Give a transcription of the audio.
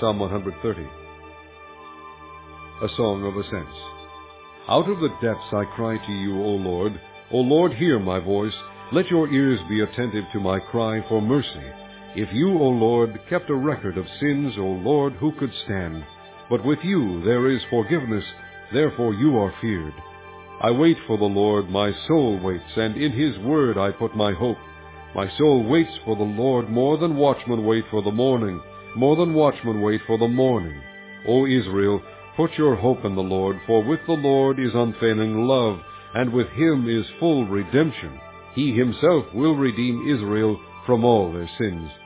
Psalm 130. A Song of Ascents. Out of the depths I cry to you, O Lord. O Lord, hear my voice. Let your ears be attentive to my cry for mercy. If you, O Lord, kept a record of sins, O Lord, who could stand? But with you there is forgiveness, therefore you are feared. I wait for the Lord, my soul waits, and in his word I put my hope. My soul waits for the Lord more than watchmen wait for the morning, more than watchmen wait for the morning. O Israel, put your hope in the Lord, for with the Lord is unfailing love, and with him is full redemption. He himself will redeem Israel from all their sins.